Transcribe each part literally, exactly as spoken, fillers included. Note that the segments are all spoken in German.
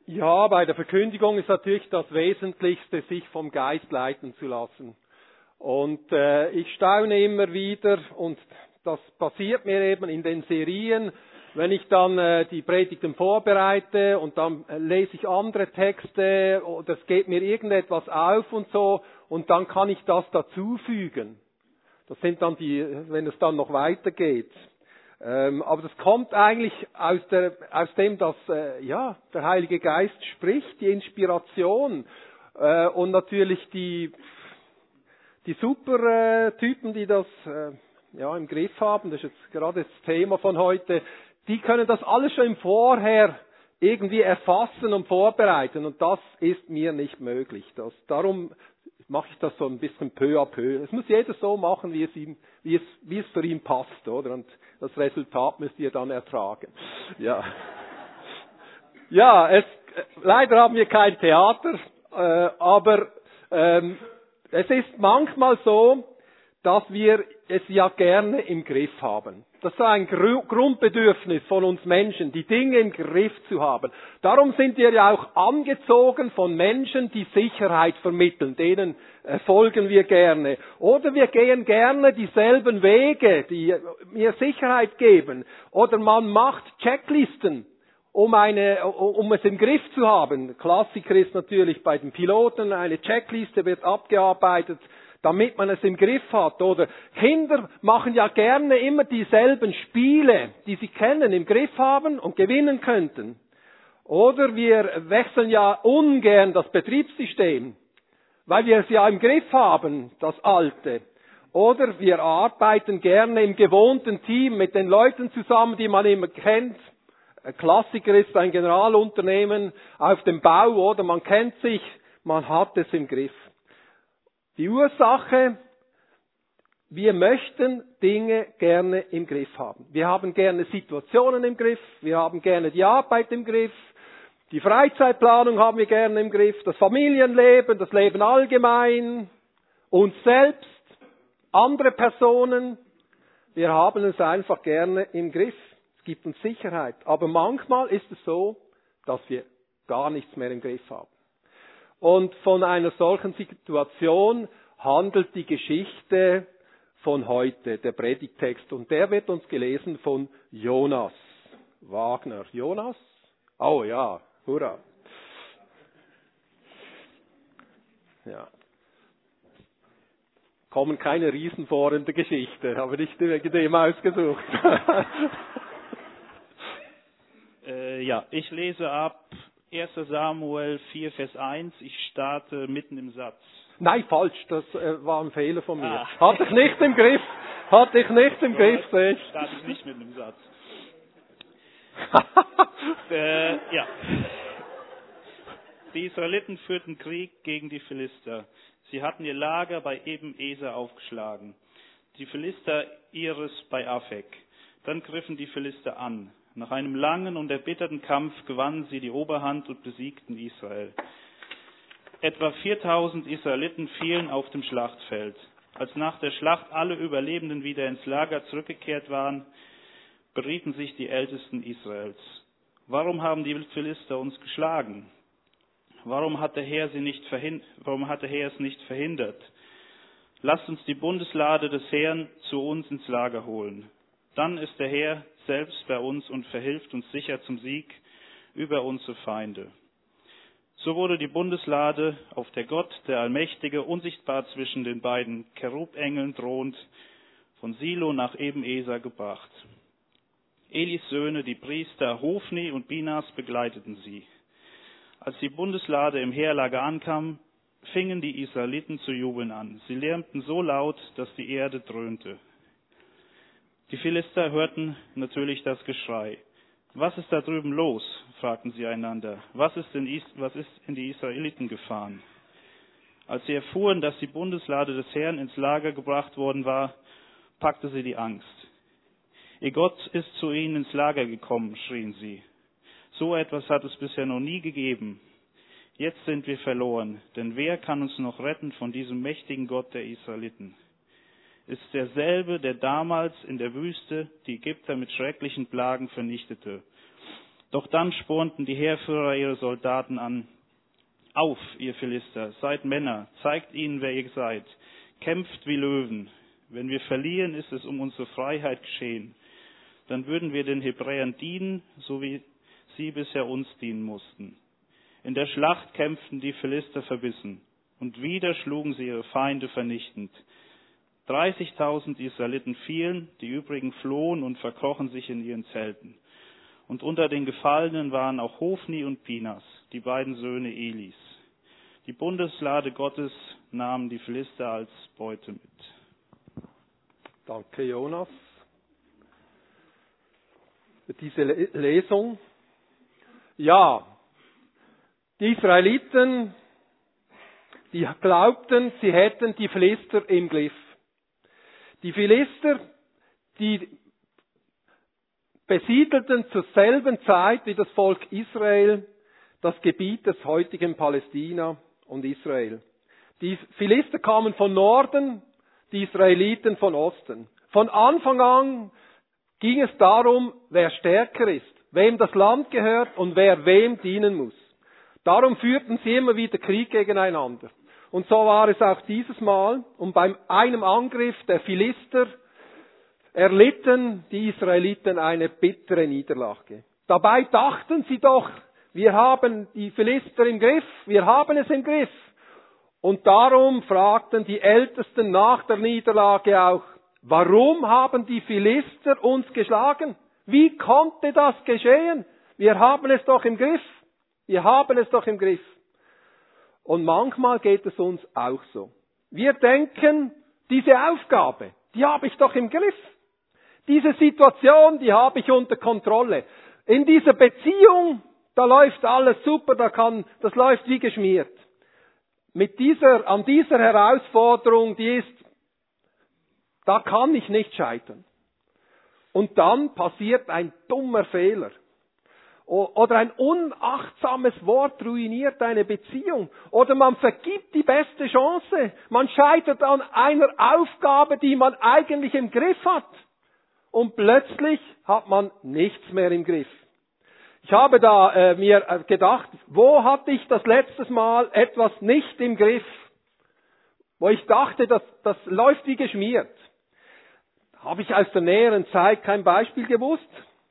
Ja, bei der Verkündigung ist natürlich das Wesentlichste, sich vom Geist leiten zu lassen. Und äh, ich staune immer wieder, und das passiert mir eben in den Serien, wenn ich dann äh, die Predigten vorbereite und dann äh, lese ich andere Texte oder es geht mir irgendetwas auf und so, und dann kann ich das dazufügen. Das sind dann die, wenn es dann noch weitergeht. Ähm, aber das kommt eigentlich aus, der, aus dem, dass äh, ja, der Heilige Geist spricht, die Inspiration äh, und natürlich die, die super äh, Typen, die das äh, ja, im Griff haben, das ist jetzt gerade das Thema von heute, die können das alles schon im Vorher irgendwie erfassen und vorbereiten, und das ist mir nicht möglich. Das, darum mache ich das so ein bisschen peu à peu. Es muss jeder so machen, wie es ihm, wie es, wie es für ihn passt, oder? Und das Resultat müsst ihr dann ertragen. Ja. Ja, es, leider haben wir kein Theater, äh, aber ähm, es ist manchmal so, dass wir es ja gerne im Griff haben. Das ist ein Grundbedürfnis von uns Menschen, die Dinge im Griff zu haben. Darum sind wir ja auch angezogen von Menschen, die Sicherheit vermitteln. Denen folgen wir gerne. Oder wir gehen gerne dieselben Wege, die mir Sicherheit geben. Oder man macht Checklisten, um eine, um es im Griff zu haben. Klassiker ist natürlich bei den Piloten, eine Checkliste wird abgearbeitet, damit man es im Griff hat. Oder Kinder machen ja gerne immer dieselben Spiele, die sie kennen, im Griff haben und gewinnen könnten. Oder wir wechseln ja ungern das Betriebssystem, weil wir es ja im Griff haben, das Alte. Oder wir arbeiten gerne im gewohnten Team mit den Leuten zusammen, die man immer kennt. Ein Klassiker ist ein Generalunternehmen auf dem Bau, oder man kennt sich, man hat es im Griff. Die Ursache, wir möchten Dinge gerne im Griff haben. Wir haben gerne Situationen im Griff, wir haben gerne die Arbeit im Griff, die Freizeitplanung haben wir gerne im Griff, das Familienleben, das Leben allgemein, uns selbst, andere Personen. Wir haben es einfach gerne im Griff. Es gibt uns Sicherheit. Aber manchmal ist es so, dass wir gar nichts mehr im Griff haben. Und von einer solchen Situation handelt die Geschichte von heute, der Predigttext. Und der wird uns gelesen von Jonas Wagner. Jonas? Oh ja, hurra. Ja. Kommen keine Riesen vor in der Geschichte, aber nicht wegen dem ausgesucht. äh, ja, ich lese ab erster Samuel vier, Vers eins. Ich starte mitten im Satz. Nein, falsch, das äh, war ein Fehler von mir. Ah. Hatte ich nicht im Griff. Hatte ich nicht im Griff, sehe ich. Starte ich nicht mitten im Satz. äh, ja. Die Israeliten führten Krieg gegen die Philister. Sie hatten ihr Lager bei Eben-Eser aufgeschlagen. Die Philister ihres bei Afek. Dann griffen die Philister an. Nach einem langen und erbitterten Kampf gewannen sie die Oberhand und besiegten Israel. Etwa viertausend Israeliten fielen auf dem Schlachtfeld. Als nach der Schlacht alle Überlebenden wieder ins Lager zurückgekehrt waren, berieten sich die Ältesten Israels. Warum haben die Philister uns geschlagen? Warum hat der Herr sie nicht verhindert? Warum hat der Herr es nicht verhindert? Lasst uns die Bundeslade des Herrn zu uns ins Lager holen. Dann ist der Herr selbst bei uns und verhilft uns sicher zum Sieg über unsere Feinde. So wurde die Bundeslade, auf der Gott, der Allmächtige, unsichtbar zwischen den beiden Cherubengeln thront, von Silo nach Eben-Eser gebracht. Elis Söhne, die Priester Hofni und Binas, begleiteten sie. Als die Bundeslade im Heerlager ankam, fingen die Israeliten zu jubeln an. Sie lärmten so laut, dass die Erde dröhnte. Die Philister hörten natürlich das Geschrei. Was ist da drüben los? Fragten sie einander. Was ist in, Is- was ist in die Israeliten gefahren? Als sie erfuhren, dass die Bundeslade des Herrn ins Lager gebracht worden war, packte sie die Angst. Ihr Gott ist zu ihnen ins Lager gekommen, schrien sie. So etwas hat es bisher noch nie gegeben. Jetzt sind wir verloren, denn wer kann uns noch retten von diesem mächtigen Gott der Israeliten? Ist derselbe, der damals in der Wüste die Ägypter mit schrecklichen Plagen vernichtete. Doch dann spornten die Heerführer ihre Soldaten an. Auf, ihr Philister, seid Männer, zeigt ihnen, wer ihr seid. Kämpft wie Löwen. Wenn wir verlieren, ist es um unsere Freiheit geschehen. Dann würden wir den Hebräern dienen, so wie sie bisher uns dienen mussten. In der Schlacht kämpften die Philister verbissen. Und wieder schlugen sie ihre Feinde vernichtend. Dreißigtausend Israeliten fielen, die übrigen flohen und verkrochen sich in ihren Zelten. Und unter den Gefallenen waren auch Hofni und Pinas, die beiden Söhne Elis. Die Bundeslade Gottes nahmen die Philister als Beute mit. Danke, Jonas, für diese Lesung. Ja, die Israeliten, die glaubten, sie hätten die Philister im Griff. Die Philister, die besiedelten zur selben Zeit wie das Volk Israel das Gebiet des heutigen Palästina und Israel. Die Philister kamen von Norden, die Israeliten von Osten. Von Anfang an ging es darum, wer stärker ist, wem das Land gehört und wer wem dienen muss. Darum führten sie immer wieder Krieg gegeneinander. Und so war es auch dieses Mal. Und bei einem Angriff der Philister erlitten die Israeliten eine bittere Niederlage. Dabei dachten sie doch, wir haben die Philister im Griff, wir haben es im Griff. Und darum fragten die Ältesten nach der Niederlage auch, warum haben die Philister uns geschlagen? Wie konnte das geschehen? Wir haben es doch im Griff. Wir haben es doch im Griff. Und manchmal geht es uns auch so. Wir denken, diese Aufgabe, die habe ich doch im Griff. Diese Situation, die habe ich unter Kontrolle. In dieser Beziehung, da läuft alles super, da kann, das läuft wie geschmiert. Mit dieser, an dieser Herausforderung, die ist, da kann ich nicht scheitern. Und dann passiert ein dummer Fehler. Oder ein unachtsames Wort ruiniert eine Beziehung. Oder man vergibt die beste Chance. Man scheitert an einer Aufgabe, die man eigentlich im Griff hat. Und plötzlich hat man nichts mehr im Griff. Ich habe da äh, mir gedacht, wo hatte ich das letztes Mal etwas nicht im Griff? Wo ich dachte, das, das läuft wie geschmiert. Habe ich aus der näheren Zeit kein Beispiel gewusst.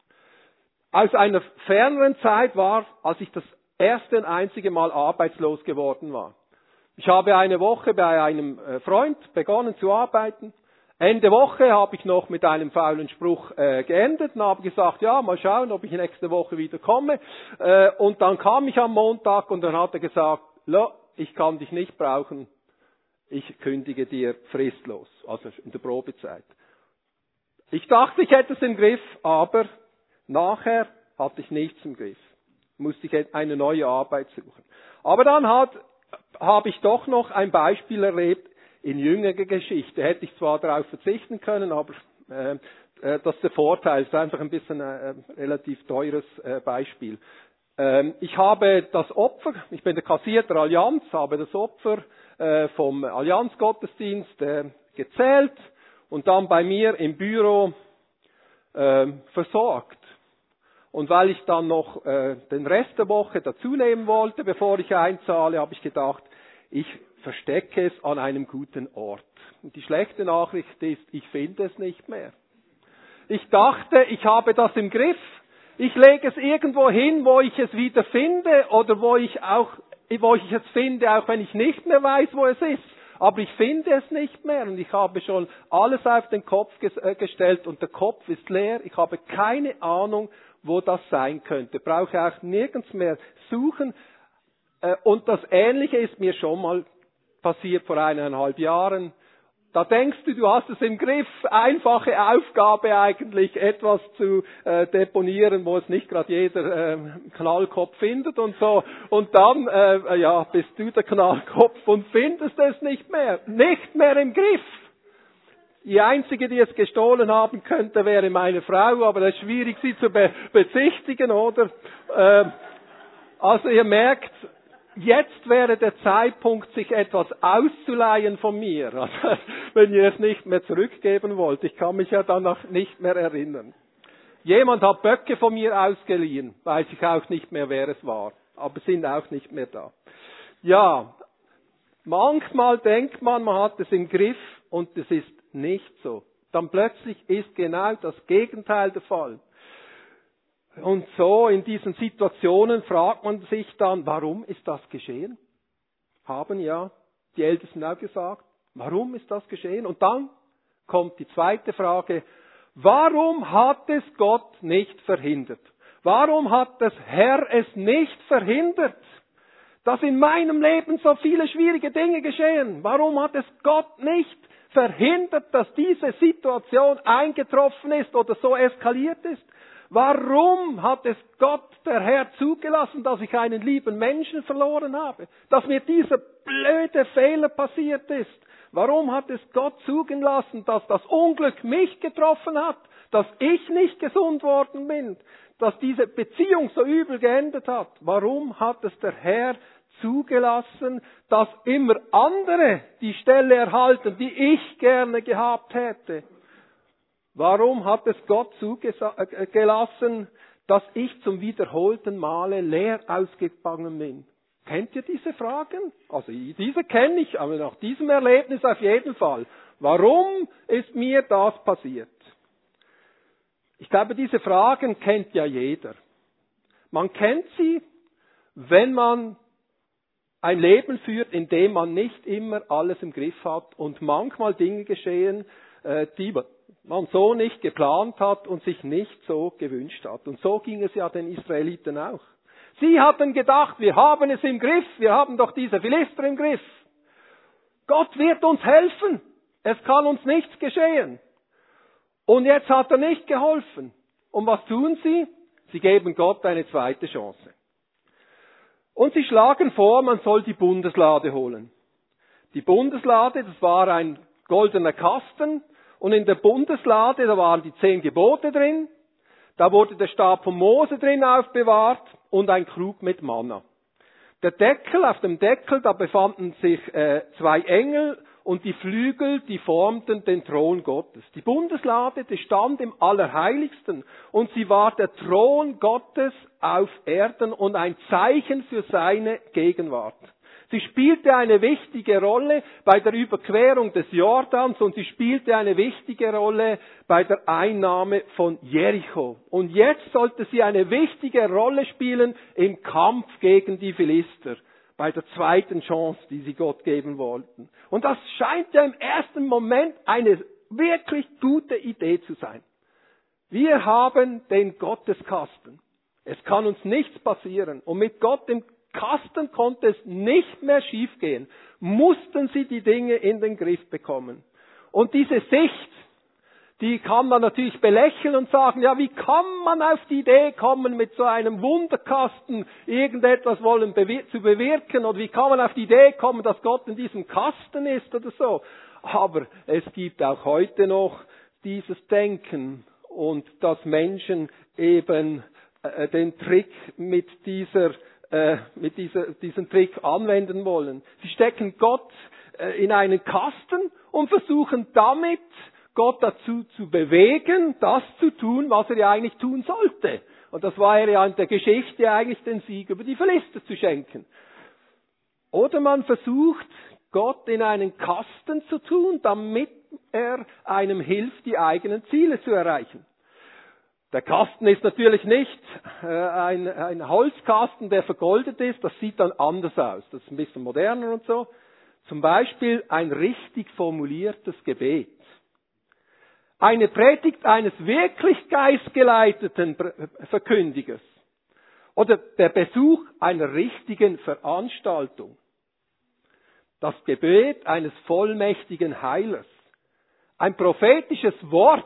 Aus einer ferneren Zeit war, als ich das erste und einzige Mal arbeitslos geworden war. Ich habe eine Woche bei einem Freund begonnen zu arbeiten. Ende Woche habe ich noch mit einem faulen Spruch äh, geendet und habe gesagt, ja, mal schauen, ob ich nächste Woche wieder komme. Äh, und dann kam ich am Montag und dann hat er gesagt, ich kann dich nicht brauchen, ich kündige dir fristlos, also in der Probezeit. Ich dachte, ich hätte es im Griff, aber nachher hatte ich nichts im Griff. Musste ich eine neue Arbeit suchen. Aber dann hat, habe ich doch noch ein Beispiel erlebt in jüngerer Geschichte. Hätte ich zwar darauf verzichten können, aber äh, äh, das ist der Vorteil. Es ist einfach ein bisschen ein äh, relativ teures äh, Beispiel. Ähm, ich habe das Opfer, ich bin der Kassier der Allianz, habe das Opfer äh, vom Allianzgottesdienst äh, gezählt und dann bei mir im Büro äh, versorgt. Und weil ich dann noch äh, den Rest der Woche dazu nehmen wollte, bevor ich einzahle, habe ich gedacht, ich verstecke es an einem guten Ort. Und die schlechte Nachricht ist, ich finde es nicht mehr. Ich dachte, ich habe das im Griff. Ich lege es irgendwo hin, wo ich es wieder finde oder wo ich auch, wo ich es finde, auch wenn ich nicht mehr weiß, wo es ist. Aber ich finde es nicht mehr und ich habe schon alles auf den Kopf gestellt und der Kopf ist leer. Ich habe keine Ahnung, wo das sein könnte. Brauche auch nirgends mehr suchen. Und das Ähnliche ist mir schon mal passiert vor eineinhalb Jahren. Da denkst du, du hast es im Griff. Einfache Aufgabe eigentlich, etwas zu äh, deponieren, wo es nicht gerade jeder äh, Knallkopf findet und so. Und dann, äh, ja, bist du der Knallkopf und findest es nicht mehr. Nicht mehr im Griff. Die einzige, die es gestohlen haben könnte, wäre meine Frau, aber das ist schwierig, sie zu be- bezichtigen, oder? Äh, also ihr merkt, jetzt wäre der Zeitpunkt, sich etwas auszuleihen von mir, also, wenn ihr es nicht mehr zurückgeben wollt. Ich kann mich ja danach nicht mehr erinnern. Jemand hat Böcke von mir ausgeliehen, weiß ich auch nicht mehr, wer es war, aber sind auch nicht mehr da. Ja, manchmal denkt man, man hat es im Griff und es ist nicht so. Dann plötzlich ist genau das Gegenteil der Fall. Und so in diesen Situationen fragt man sich dann, warum ist das geschehen? Haben ja die Ältesten auch gesagt, warum ist das geschehen? Und dann kommt die zweite Frage, warum hat es Gott nicht verhindert? Warum hat das Herr es nicht verhindert, dass in meinem Leben so viele schwierige Dinge geschehen? Warum hat es Gott nicht verhindert, dass diese Situation eingetroffen ist oder so eskaliert ist? Warum hat es Gott, der Herr, zugelassen, dass ich einen lieben Menschen verloren habe? Dass mir dieser blöde Fehler passiert ist? Warum hat es Gott zugelassen, dass das Unglück mich getroffen hat? Dass ich nicht gesund worden bin? Dass diese Beziehung so übel geendet hat? Warum hat es der Herr zugelassen, dass immer andere die Stelle erhalten, die ich gerne gehabt hätte? Warum hat es Gott zugelassen, dass ich zum wiederholten Male leer ausgegangen bin? Kennt ihr diese Fragen? Also diese kenne ich, aber nach diesem Erlebnis auf jeden Fall. Warum ist mir das passiert? Ich glaube, diese Fragen kennt ja jeder. Man kennt sie, wenn man ein Leben führt, in dem man nicht immer alles im Griff hat und manchmal Dinge geschehen, die man so nicht geplant hat und sich nicht so gewünscht hat. Und so ging es ja den Israeliten auch. Sie hatten gedacht, wir haben es im Griff, wir haben doch diese Philister im Griff. Gott wird uns helfen, es kann uns nichts geschehen. Und jetzt hat er nicht geholfen. Und was tun sie? Sie geben Gott eine zweite Chance. Und sie schlagen vor, man soll die Bundeslade holen. Die Bundeslade, das war ein goldener Kasten. Und in der Bundeslade, da waren die zehn Gebote drin, da wurde der Stab von Mose drin aufbewahrt und ein Krug mit Manna. Der Deckel, auf dem Deckel, da befanden sich äh, zwei Engel und die Flügel, die formten den Thron Gottes. Die Bundeslade, die stand im Allerheiligsten und sie war der Thron Gottes auf Erden und ein Zeichen für seine Gegenwart. Sie spielte eine wichtige Rolle bei der Überquerung des Jordans und sie spielte eine wichtige Rolle bei der Einnahme von Jericho. Und jetzt sollte sie eine wichtige Rolle spielen im Kampf gegen die Philister, bei der zweiten Chance, die sie Gott geben wollten. Und das scheint ja im ersten Moment eine wirklich gute Idee zu sein. Wir haben den Gotteskasten. Es kann uns nichts passieren. Und mit Gott im Kasten konnte es nicht mehr schiefgehen. Mussten sie die Dinge in den Griff bekommen. Und diese Sicht, die kann man natürlich belächeln und sagen, ja, wie kann man auf die Idee kommen, mit so einem Wunderkasten irgendetwas wollen bew- zu bewirken? Oder wie kann man auf die Idee kommen, dass Gott in diesem Kasten ist oder so? Aber es gibt auch heute noch dieses Denken und dass Menschen eben äh, den Trick mit dieser mit dieser, diesen Trick anwenden wollen. Sie stecken Gott in einen Kasten und versuchen damit, Gott dazu zu bewegen, das zu tun, was er ja eigentlich tun sollte. Und das war ja in der Geschichte eigentlich den Sieg über die Philister zu schenken. Oder man versucht, Gott in einen Kasten zu tun, damit er einem hilft, die eigenen Ziele zu erreichen. Der Kasten ist natürlich nicht äh, ein, ein Holzkasten, der vergoldet ist. Das sieht dann anders aus. Das ist ein bisschen moderner und so. Zum Beispiel ein richtig formuliertes Gebet. Eine Predigt eines wirklich geistgeleiteten Verkündigers. Oder der Besuch einer richtigen Veranstaltung. Das Gebet eines vollmächtigen Heilers. Ein prophetisches Wort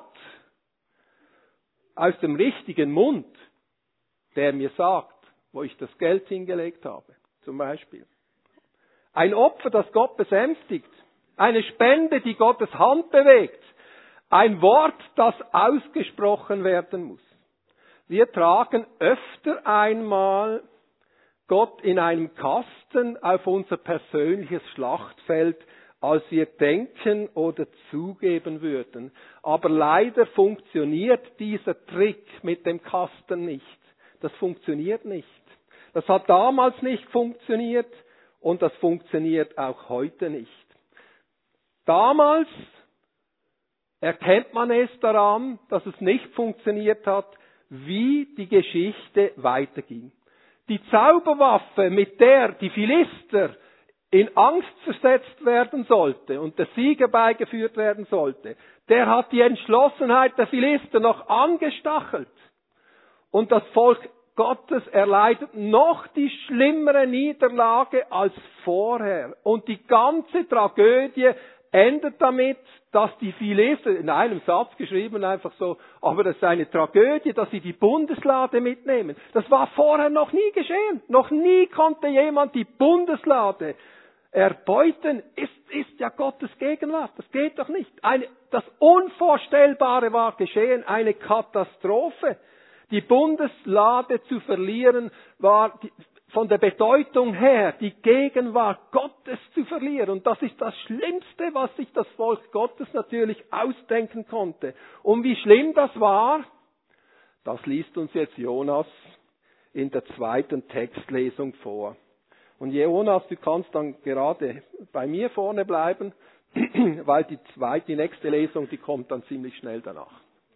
aus dem richtigen Mund, der mir sagt, wo ich das Geld hingelegt habe, zum Beispiel. Ein Opfer, das Gott besänftigt. Eine Spende, die Gottes Hand bewegt. Ein Wort, das ausgesprochen werden muss. Wir tragen öfter einmal Gott in einem Kasten auf unser persönliches Schlachtfeld, als wir denken oder zugeben würden. Aber leider funktioniert dieser Trick mit dem Kasten nicht. Das funktioniert nicht. Das hat damals nicht funktioniert und das funktioniert auch heute nicht. Damals erkennt man es daran, dass es nicht funktioniert hat, wie die Geschichte weiterging. Die Zauberwaffe, mit der die Philister in Angst versetzt werden sollte und der Sieg herbeigeführt werden sollte, der hat die Entschlossenheit der Philister noch angestachelt. Und das Volk Gottes erleidet noch die schlimmere Niederlage als vorher. Und die ganze Tragödie endet damit, dass die Philister, in einem Satz geschrieben einfach so, aber das ist eine Tragödie, dass sie die Bundeslade mitnehmen. Das war vorher noch nie geschehen. Noch nie konnte jemand die Bundeslade erbeuten. Ist, ist ja Gottes Gegenwart. Das geht doch nicht. Eine, das Unvorstellbare war geschehen. Eine Katastrophe. Die Bundeslade zu verlieren war die, von der Bedeutung her, die Gegenwart Gottes zu verlieren. Und das ist das Schlimmste, was sich das Volk Gottes natürlich ausdenken konnte. Und wie schlimm das war, das liest uns jetzt Jonas in der zweiten Textlesung vor. Und Jonas, du kannst dann gerade bei mir vorne bleiben, weil die zweite, die nächste Lesung, die kommt dann ziemlich schnell danach.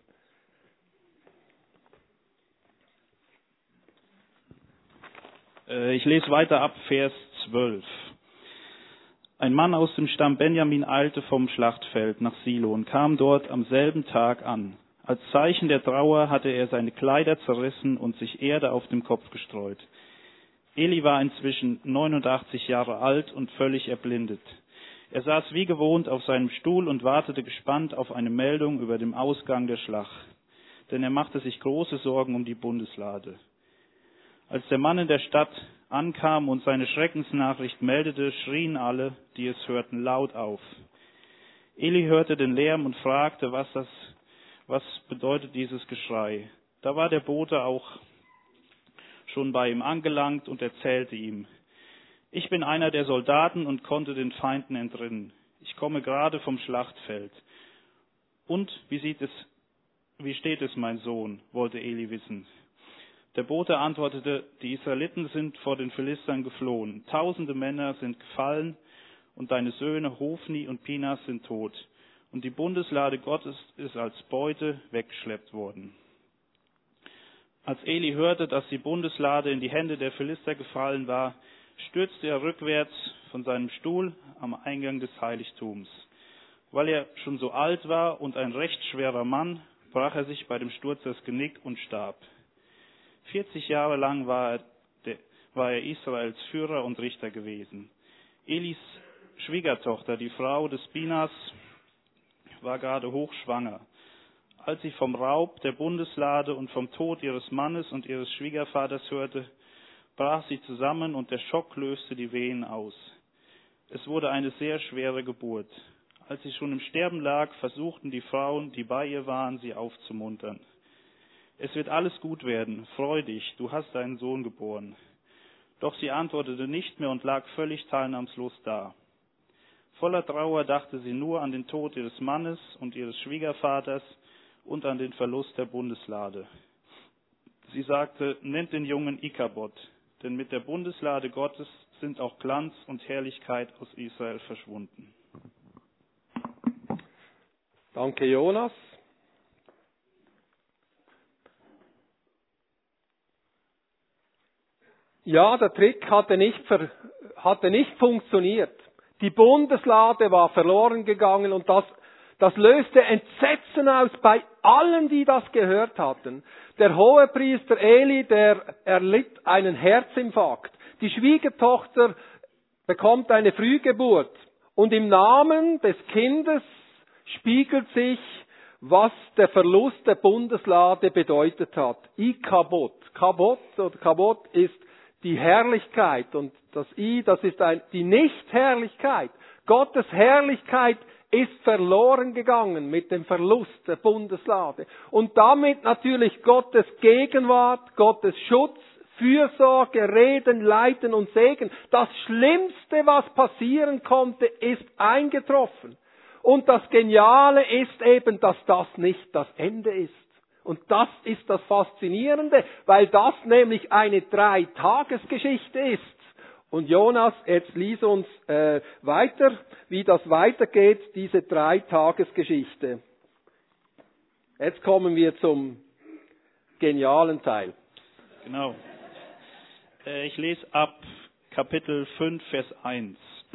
Ich lese weiter ab Vers zwölf. Ein Mann aus dem Stamm Benjamin eilte vom Schlachtfeld nach Silo und kam dort am selben Tag an. Als Zeichen der Trauer hatte er seine Kleider zerrissen und sich Erde auf dem Kopf gestreut. Eli war inzwischen neunundachtzig Jahre alt und völlig erblindet. Er saß wie gewohnt auf seinem Stuhl und wartete gespannt auf eine Meldung über den Ausgang der Schlacht. Denn er machte sich große Sorgen um die Bundeslade. Als der Mann in der Stadt ankam und seine Schreckensnachricht meldete, schrien alle, die es hörten, laut auf. Eli hörte den Lärm und fragte, was das, was bedeutet dieses Geschrei. Da war der Bote auch schon bei ihm angelangt und erzählte ihm: Ich bin einer der Soldaten und konnte den Feinden entrinnen. Ich komme gerade vom Schlachtfeld. Und wie sieht es, wie steht es, mein Sohn? Wollte Eli wissen. Der Bote antwortete: Die Israeliten sind vor den Philistern geflohen. Tausende Männer sind gefallen und deine Söhne Hofni und Pinas sind tot. Und die Bundeslade Gottes ist als Beute weggeschleppt worden. Als Eli hörte, dass die Bundeslade in die Hände der Philister gefallen war, stürzte er rückwärts von seinem Stuhl am Eingang des Heiligtums. Weil er schon so alt war und ein recht schwerer Mann, brach er sich bei dem Sturz das Genick und starb. vierzig Jahre lang war er, der, war er Israels Führer und Richter gewesen. Elis Schwiegertochter, die Frau des Pinas, war gerade hochschwanger. Als sie vom Raub der Bundeslade und vom Tod ihres Mannes und ihres Schwiegervaters hörte, brach sie zusammen und der Schock löste die Wehen aus. Es wurde eine sehr schwere Geburt. Als sie schon im Sterben lag, versuchten die Frauen, die bei ihr waren, sie aufzumuntern. Es wird alles gut werden, freu dich, du hast einen Sohn geboren. Doch sie antwortete nicht mehr und lag völlig teilnahmslos da. Voller Trauer dachte sie nur an den Tod ihres Mannes und ihres Schwiegervaters und an den Verlust der Bundeslade. Sie sagte: Nennt den Jungen Ikabod, denn mit der Bundeslade Gottes sind auch Glanz und Herrlichkeit aus Israel verschwunden. Danke, Jonas. Ja, der Trick hatte nicht, ver, hatte nicht funktioniert. Die Bundeslade war verloren gegangen und das, das löste Entsetzen aus bei allen, die das gehört hatten. Der Hohepriester Eli, der erlitt einen Herzinfarkt. Die Schwiegertochter bekommt eine Frühgeburt. Und im Namen des Kindes spiegelt sich, was der Verlust der Bundeslade bedeutet hat. Ikabod. Kabod oder Kabod ist die Herrlichkeit und das I, das ist ein, die Nichtherrlichkeit. Gottes Herrlichkeit ist verloren gegangen mit dem Verlust der Bundeslade. Und damit natürlich Gottes Gegenwart, Gottes Schutz, Fürsorge, Reden, Leiten und Segen. Das Schlimmste, was passieren konnte, ist eingetroffen. Und das Geniale ist eben, dass das nicht das Ende ist. Und das ist das Faszinierende, weil das nämlich eine Drei-Tages-Geschichte ist. Und Jonas, jetzt lies uns äh, weiter, wie das weitergeht, diese Drei-Tages-Geschichte. Jetzt kommen wir zum genialen Teil. Genau. Äh, ich lese ab Kapitel fünf, Vers eins.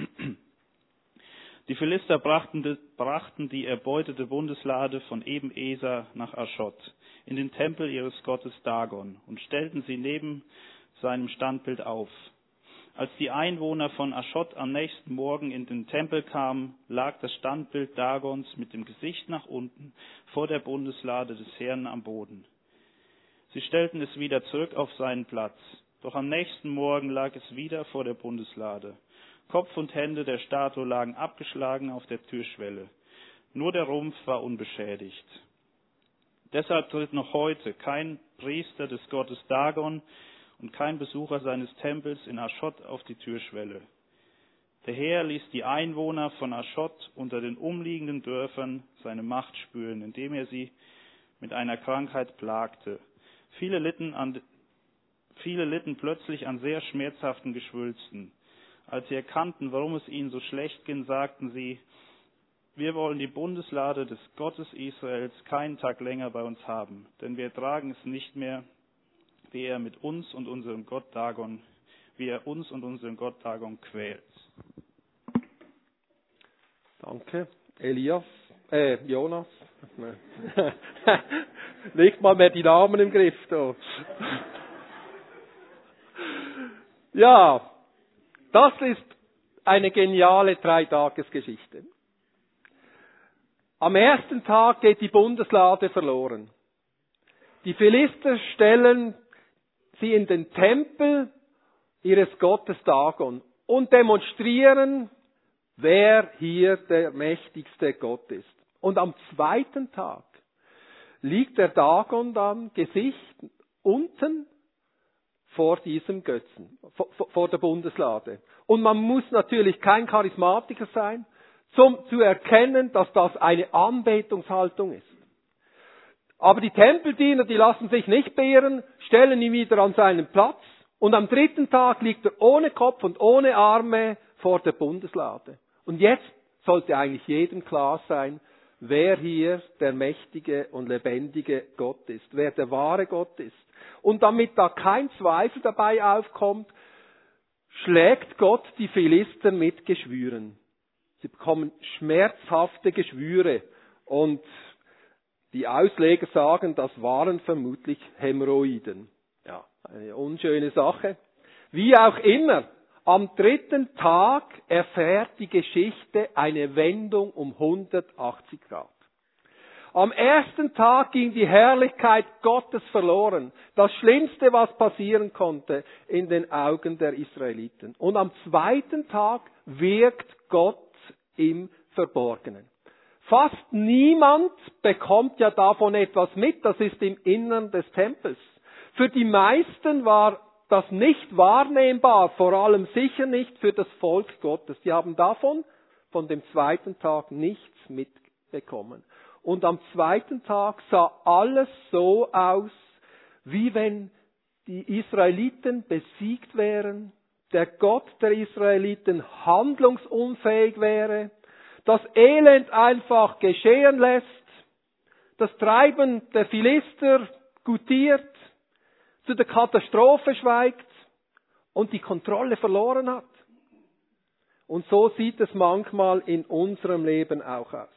Die Philister brachten die, brachten die erbeutete Bundeslade von Eben-Eser nach Aschot, in den Tempel ihres Gottes Dagon, und stellten sie neben seinem Standbild auf. Als die Einwohner von Aschot am nächsten Morgen in den Tempel kamen, lag das Standbild Dagons mit dem Gesicht nach unten vor der Bundeslade des Herrn am Boden. Sie stellten es wieder zurück auf seinen Platz. Doch am nächsten Morgen lag es wieder vor der Bundeslade. Kopf und Hände der Statue lagen abgeschlagen auf der Türschwelle. Nur der Rumpf war unbeschädigt. Deshalb tritt noch heute kein Priester des Gottes Dagon und kein Besucher seines Tempels in Aschot auf die Türschwelle. Der Herr ließ die Einwohner von Aschot unter den umliegenden Dörfern seine Macht spüren, indem er sie mit einer Krankheit plagte. Viele litten, an, viele litten plötzlich an sehr schmerzhaften Geschwülsten. Als sie erkannten, warum es ihnen so schlecht ging, sagten sie, wir wollen die Bundeslade des Gottes Israels keinen Tag länger bei uns haben, denn wir ertragen es nicht mehr, wie er mit uns und unserem Gott Dagon, wie er uns und unseren Gott Dagon quält. Danke. Elias, äh, Jonas. Nicht mal mehr die Namen im Griff da. Ja. Das ist eine geniale Dreitagesgeschichte. Am ersten Tag geht die Bundeslade verloren. Die Philister stellen sie in den Tempel ihres Gottes Dagon und demonstrieren, wer hier der mächtigste Gott ist. Und am zweiten Tag liegt der Dagon dann Gesicht unten vor diesem Götzen, vor, vor der Bundeslade. Und man muss natürlich kein Charismatiker sein, um zu erkennen, dass das eine Anbetungshaltung ist. Aber die Tempeldiener, die lassen sich nicht beirren, stellen ihn wieder an seinen Platz und am dritten Tag liegt er ohne Kopf und ohne Arme vor der Bundeslade. Und jetzt sollte eigentlich jedem klar sein, wer hier der mächtige und lebendige Gott ist, wer der wahre Gott ist. Und damit da kein Zweifel dabei aufkommt, schlägt Gott die Philister mit Geschwüren. Sie bekommen schmerzhafte Geschwüre und die Ausleger sagen, das waren vermutlich Hämorrhoiden. Ja, eine unschöne Sache. Wie auch immer, am dritten Tag erfährt die Geschichte eine Wendung um hundertachtzig Grad. Am ersten Tag ging die Herrlichkeit Gottes verloren. Das Schlimmste, was passieren konnte in den Augen der Israeliten. Und am zweiten Tag wirkt Gott im Verborgenen. Fast niemand bekommt ja davon etwas mit. Das ist im Innern des Tempels. Für die meisten war das nicht wahrnehmbar, vor allem sicher nicht für das Volk Gottes. Die haben davon, von dem zweiten Tag, nichts mitbekommen. Und am zweiten Tag sah alles so aus, wie wenn die Israeliten besiegt wären, der Gott der Israeliten handlungsunfähig wäre, das Elend einfach geschehen lässt, das Treiben der Philister gutiert, zu der Katastrophe schweigt und die Kontrolle verloren hat. Und so sieht es manchmal in unserem Leben auch aus.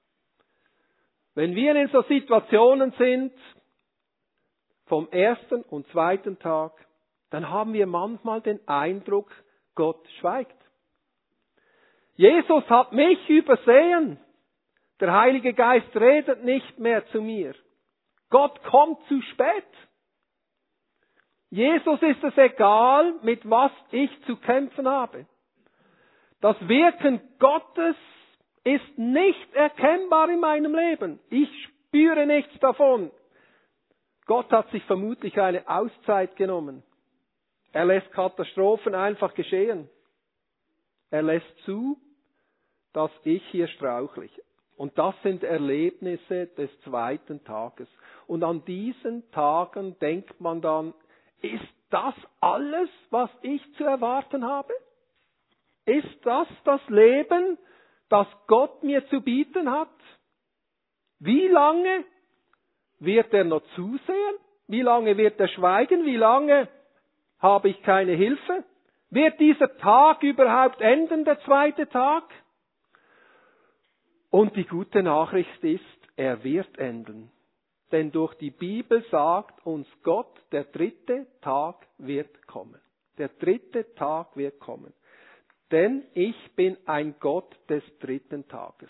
Wenn wir in so Situationen sind, vom ersten und zweiten Tag, dann haben wir manchmal den Eindruck, Gott schweigt. Jesus hat mich übersehen. Der Heilige Geist redet nicht mehr zu mir. Gott kommt zu spät. Jesus ist es egal, mit was ich zu kämpfen habe. Das Wirken Gottes ist nicht erkennbar in meinem Leben. Ich spüre nichts davon. Gott hat sich vermutlich eine Auszeit genommen. Er lässt Katastrophen einfach geschehen. Er lässt zu, dass ich hier strauchle. Und das sind Erlebnisse des zweiten Tages. Und an diesen Tagen denkt man dann, ist das alles, was ich zu erwarten habe? Ist das das Leben, das Gott mir zu bieten hat? Wie lange wird er noch zusehen? Wie lange wird er schweigen? Wie lange habe ich keine Hilfe? Wird dieser Tag überhaupt enden, der zweite Tag? Und die gute Nachricht ist, er wird enden. Denn durch die Bibel sagt uns Gott, der dritte Tag wird kommen. Der dritte Tag wird kommen. Denn ich bin ein Gott des dritten Tages.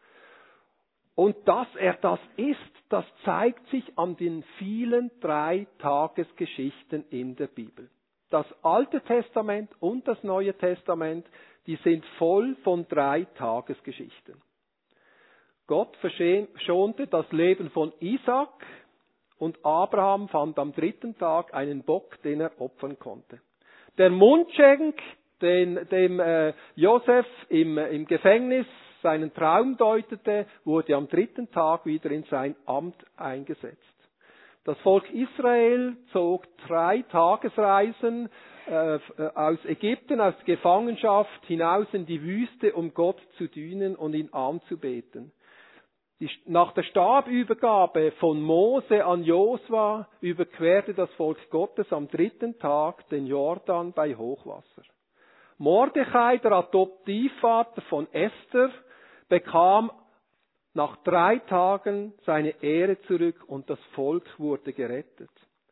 Und dass er das ist, das zeigt sich an den vielen Drei-Tages-Geschichten in der Bibel. Das Alte Testament und das Neue Testament, die sind voll von Drei-Tages-Geschichten. Gott verschonte das Leben von Isaac und Abraham fand am dritten Tag einen Bock, den er opfern konnte. Der Mundschenk, den dem äh, Josef im, im Gefängnis seinen Traum deutete, wurde am dritten Tag wieder in sein Amt eingesetzt. Das Volk Israel zog drei Tagesreisen äh, aus Ägypten, aus Gefangenschaft hinaus in die Wüste, um Gott zu dienen und ihn anzubeten. Die, nach der Stabübergabe von Mose an Josua überquerte das Volk Gottes am dritten Tag den Jordan bei Hochwasser. Mordechai, der Adoptivvater von Esther, bekam nach drei Tagen seine Ehre zurück und das Volk wurde gerettet.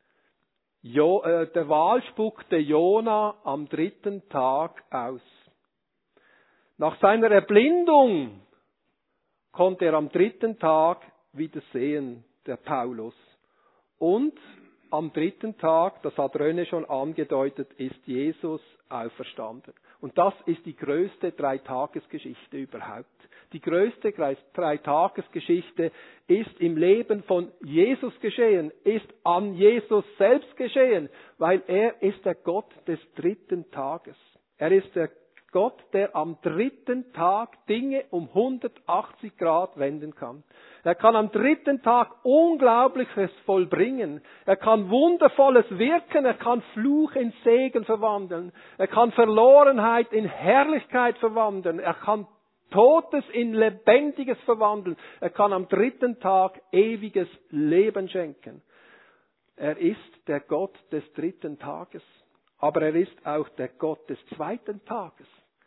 Jo, äh, der Wal spuckte Jona am dritten Tag aus. Nach seiner Erblindung konnte er am dritten Tag wieder sehen, der Paulus. Und am dritten Tag, das hat René schon angedeutet, ist Jesus auferstanden. Und das ist die größte Dreitagesgeschichte überhaupt. Die größte Dreitagesgeschichte ist im Leben von Jesus geschehen, ist an Jesus selbst geschehen, weil er ist der Gott des dritten Tages. Er ist der Gott, der am dritten Tag Dinge um hundertachtzig Grad wenden kann. Er kann am dritten Tag Unglaubliches vollbringen. Er kann Wundervolles wirken. Er kann Fluch in Segen verwandeln. Er kann Verlorenheit in Herrlichkeit verwandeln. Er kann Totes in Lebendiges verwandeln. Er kann am dritten Tag ewiges Leben schenken. Er ist der Gott des dritten Tages. Aber er ist auch der Gott des zweiten Tages.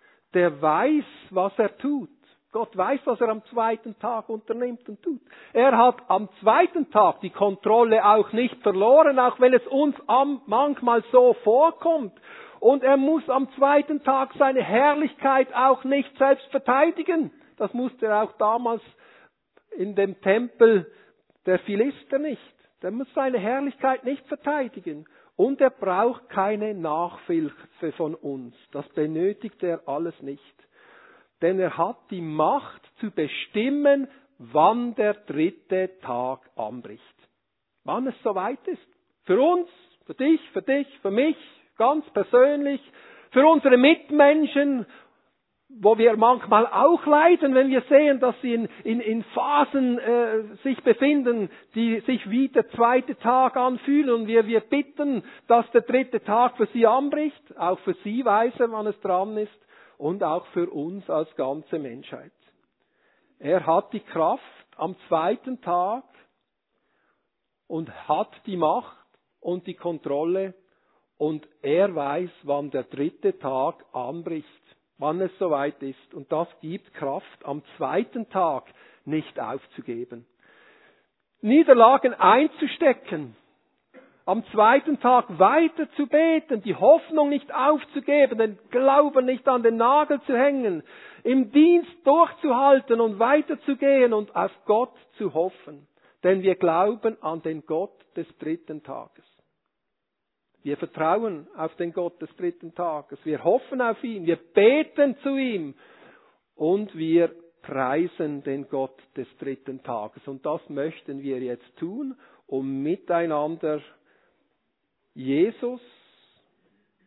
Der weiß, was er tut. Gott weiß, was er am zweiten Tag unternimmt und tut. Er hat am zweiten Tag die Kontrolle auch nicht verloren, auch wenn es uns manchmal so vorkommt. Und er muss am zweiten Tag seine Herrlichkeit auch nicht selbst verteidigen. Das musste er auch damals in dem Tempel der Philister nicht. Der muss seine Herrlichkeit nicht verteidigen. Und er braucht keine Nachhilfe von uns. Das benötigt er alles nicht. Denn er hat die Macht zu bestimmen, wann der dritte Tag anbricht. Wann es soweit ist. Für uns, für dich, für dich, für mich, ganz persönlich, für unsere Mitmenschen, wo wir manchmal auch leiden, wenn wir sehen, dass sie in, in, in Phasen äh, sich befinden, die sich wie der zweite Tag anfühlen und wir, wir bitten, dass der dritte Tag für sie anbricht. Auch für sie weiß er, wann es dran ist und auch für uns als ganze Menschheit. Er hat die Kraft am zweiten Tag und hat die Macht und die Kontrolle und er weiß, wann der dritte Tag anbricht. Wann es soweit ist. Und das gibt Kraft, am zweiten Tag nicht aufzugeben. Niederlagen einzustecken. Am zweiten Tag weiter zu beten, die Hoffnung nicht aufzugeben, den Glauben nicht an den Nagel zu hängen, im Dienst durchzuhalten und weiterzugehen und auf Gott zu hoffen. Denn wir glauben an den Gott des dritten Tages. Wir vertrauen auf den Gott des dritten Tages. Wir hoffen auf ihn. Wir beten zu ihm. Und wir preisen den Gott des dritten Tages. Und das möchten wir jetzt tun, um miteinander Jesus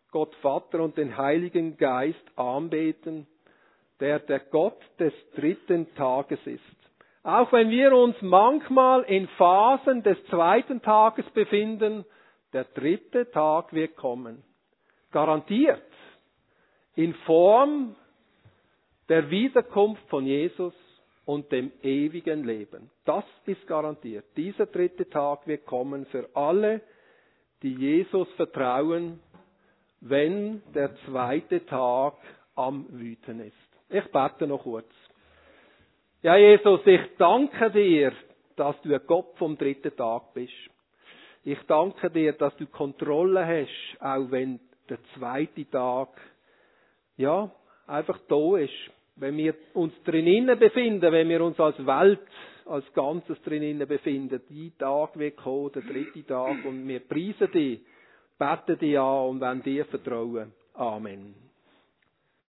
Gott Vater und den Heiligen Geist anbeten, der der Gott des dritten Tages ist. Auch wenn wir uns manchmal in Phasen des zweiten Tages befinden, der dritte Tag wird kommen. Garantiert. In Form der Wiederkunft von Jesus und dem ewigen Leben. Das ist garantiert. Dieser dritte Tag wird kommen für alle, die Jesus vertrauen, wenn der zweite Tag am Wüten ist. Ich bete noch kurz. Ja, Jesus, ich danke dir, dass du ein Gott vom dritten Tag bist. Ich danke dir, dass du Kontrolle hast, auch wenn der zweite Tag, ja, einfach da ist. Wenn wir uns drinnen befinden, wenn wir uns als Welt, als Ganzes drinnen befinden, die Tag wird kommen, der dritte Tag, und wir preisen dich, beten dich an und wollen dir vertrauen. Amen.